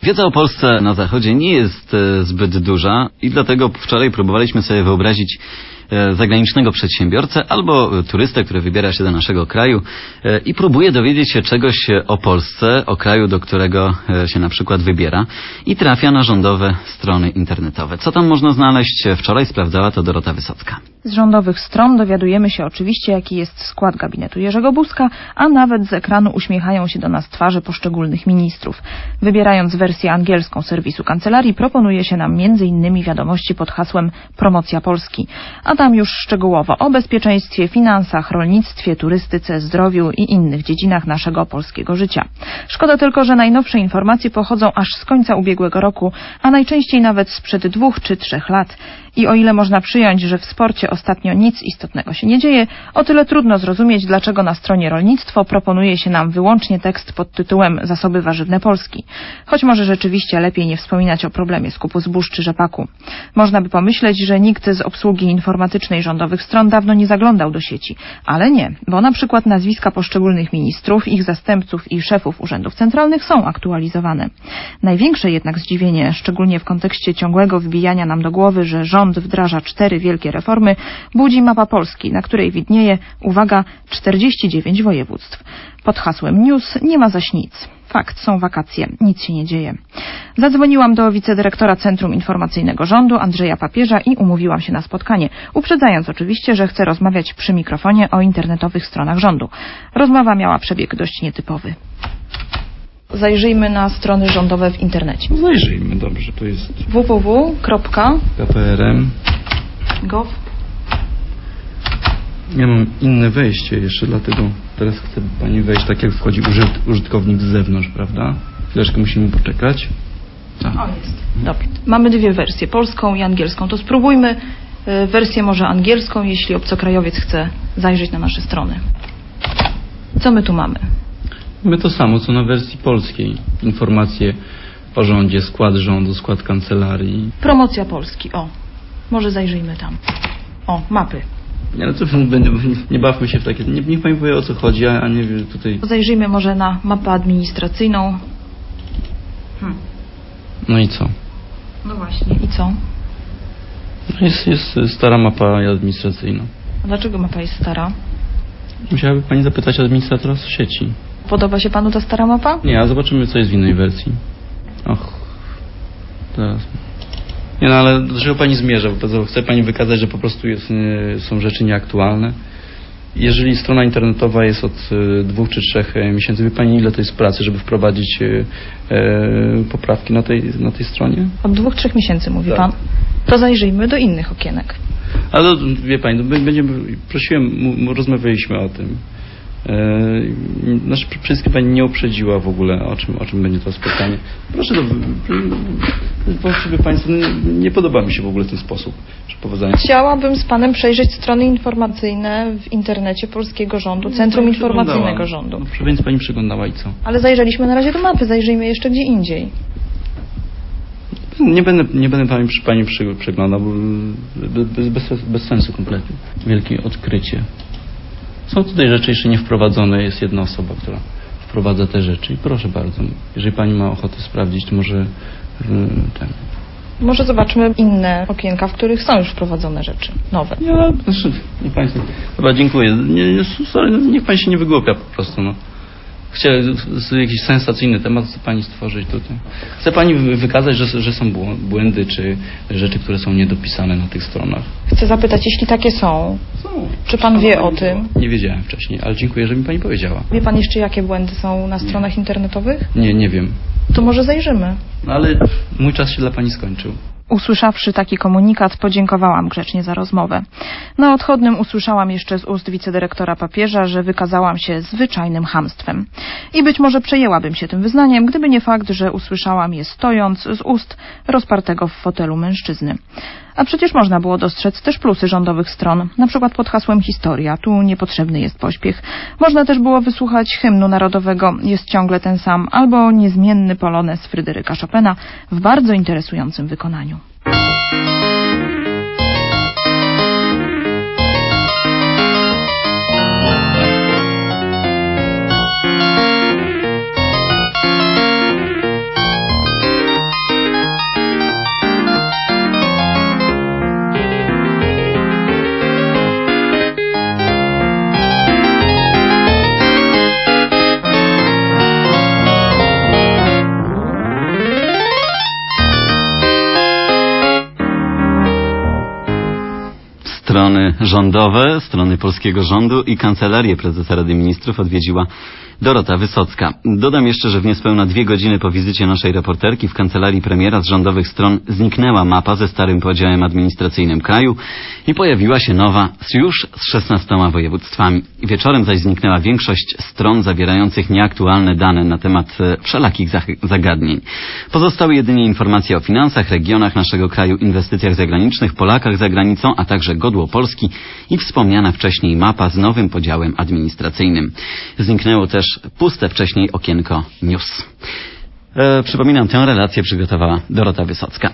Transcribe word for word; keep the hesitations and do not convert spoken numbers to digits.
Wiedza o Polsce na Zachodzie nie jest zbyt duża i dlatego wczoraj próbowaliśmy sobie wyobrazić zagranicznego przedsiębiorcę albo turystę, który wybiera się do naszego kraju i próbuje dowiedzieć się czegoś o Polsce, o kraju, do którego się na przykład wybiera i trafia na rządowe strony internetowe. Co tam można znaleźć? Wczoraj sprawdzała to Dorota Wysocka. Z rządowych stron dowiadujemy się oczywiście, jaki jest skład gabinetu Jerzego Buzka, a nawet z ekranu uśmiechają się do nas twarze poszczególnych ministrów. Wybierając wersję angielską serwisu kancelarii, proponuje się nam między innymi wiadomości pod hasłem Promocja Polski, a tam już szczegółowo o bezpieczeństwie, finansach, rolnictwie, turystyce, zdrowiu i innych dziedzinach naszego polskiego życia. Szkoda tylko, że najnowsze informacje pochodzą aż z końca ubiegłego roku, a najczęściej nawet sprzed dwóch czy trzech lat. I o ile można przyjąć, że w sporcie ostatnio nic istotnego się nie dzieje, o tyle trudno zrozumieć, dlaczego na stronie rolnictwo proponuje się nam wyłącznie tekst pod tytułem Zasoby warzywne Polski. Choć może rzeczywiście lepiej nie wspominać o problemie skupu zbóż czy rzepaku. Można by pomyśleć, że nikt z obsługi informatycznej rządowych stron dawno nie zaglądał do sieci. Ale nie, bo na przykład nazwiska poszczególnych ministrów, ich zastępców i szefów urzędów centralnych są aktualizowane. Największe jednak zdziwienie, szczególnie w kontekście ciągłego wbijania nam do głowy, że rząd wdraża cztery wielkie reformy, budzi mapa Polski, na której widnieje, uwaga, czterdzieści dziewięć województw. Pod hasłem news nie ma zaś nic. Fakt, są wakacje, nic się nie dzieje. Zadzwoniłam do wicedyrektora Centrum Informacyjnego Rządu, Andrzeja Papieża, i umówiłam się na spotkanie, uprzedzając oczywiście, że chcę rozmawiać przy mikrofonie o internetowych stronach rządu. Rozmowa miała przebieg dość nietypowy. Zajrzyjmy na strony rządowe w internecie. No zajrzyjmy, dobrze, to jest w w w kropka k p r m kropka gov. Ja mam inne wejście jeszcze, dlatego teraz chcę pani wejść tak, jak wchodzi użyt, użytkownik z zewnątrz, prawda? Chwileczkę musimy poczekać. Tak. O, jest. Dobrze. Mamy dwie wersje, polską i angielską. To spróbujmy y, wersję może angielską, jeśli obcokrajowiec chce zajrzeć na nasze strony. Co my tu mamy? Mamy to samo, co na wersji polskiej. Informacje o rządzie, skład rządu, skład kancelarii. Promocja Polski, o. Może zajrzyjmy tam. O, mapy. Nie, no to nie bawmy się w takie... Nie, niech pani powie, o co chodzi, a nie wiem, tutaj... Zajrzyjmy może na mapę administracyjną. Hmm. No i co? No właśnie, i co? Jest, jest stara mapa administracyjna. A dlaczego mapa jest stara? Musiałaby pani zapytać administratora z sieci. Podoba się panu ta stara mapa? Nie, a zobaczymy, co jest w innej wersji. Och, teraz... Nie, no ale do czego pani zmierza? Bo chce pani wykazać, że po prostu jest, są rzeczy nieaktualne. Jeżeli strona internetowa jest od dwóch czy trzech miesięcy, wie pani, ile to jest pracy, żeby wprowadzić e, poprawki na tej, na tej stronie? Od dwóch, trzech miesięcy, mówi tak. pan. To zajrzyjmy do innych okienek. Ale wie pani, no, będziemy, prosiłem, rozmawialiśmy o tym. Yy, znaczy, przede wszystkim pani nie uprzedziła w ogóle, o czym, o czym będzie to spotkanie. Proszę, żeby państwo, nie, nie podoba mi się w ogóle ten sposób przeprowadzania. Chciałabym z panem przejrzeć strony informacyjne w internecie polskiego rządu, no, Centrum Informacyjnego Rządu. No, więc pani przeglądała i co? Ale zajrzeliśmy na razie do mapy, zajrzyjmy jeszcze gdzie indziej. Nie będę, nie będę pani, pani przy, przeglądał, bo bez, bez, bez sensu kompletnie. Wielkie odkrycie. Są tutaj rzeczy jeszcze nie wprowadzone. Jest jedna osoba, która wprowadza te rzeczy. I proszę bardzo, jeżeli pani ma ochotę sprawdzić, to może ten... Może zobaczmy inne okienka, w których są już wprowadzone rzeczy nowe. Ja, znaczy, nie państwo. Dobra, dziękuję. Nie, nie, sorry, no, niech pani się nie wygłupia po prostu, no. Chciałem jakiś sensacyjny temat chce pani stworzyć tutaj. Chce pani wykazać, że, że są błędy, czy rzeczy, które są niedopisane na tych stronach. Chcę zapytać, jeśli takie są, są. czy pan wie o tym? Nie wiedziałem wcześniej, ale dziękuję, że mi pani powiedziała. Wie pan jeszcze, jakie błędy są na stronach internetowych? Nie, nie wiem. To może zajrzymy. No ale mój czas się dla pani skończył. Usłyszawszy taki komunikat, podziękowałam grzecznie za rozmowę. Na odchodnym usłyszałam jeszcze z ust wicedyrektora Papieża, że wykazałam się zwyczajnym chamstwem. I być może przejęłabym się tym wyznaniem, gdyby nie fakt, że usłyszałam je stojąc z ust rozpartego w fotelu mężczyzny. A przecież można było dostrzec też plusy rządowych stron, na przykład pod hasłem historia, tu niepotrzebny jest pośpiech. Można też było wysłuchać hymnu narodowego, jest ciągle ten sam, albo niezmienny polonez Fryderyka Chopina w bardzo interesującym wykonaniu. strony rządowe, strony polskiego rządu i Kancelarię Prezesa Rady Ministrów odwiedziła Dorota Wysocka. Dodam jeszcze, że w niespełna dwie godziny po wizycie naszej reporterki w kancelarii premiera z rządowych stron zniknęła mapa ze starym podziałem administracyjnym kraju i pojawiła się nowa już z szesnastoma województwami. Wieczorem zaś zniknęła większość stron zawierających nieaktualne dane na temat wszelakich zagadnień. Pozostały jedynie informacje o finansach, regionach naszego kraju, inwestycjach zagranicznych, Polakach za granicą, a także godło Polski i wspomniana wcześniej mapa z nowym podziałem administracyjnym. Zniknęło też puste wcześniej okienko news. E, przypominam, tę relację przygotowała Dorota Wysocka.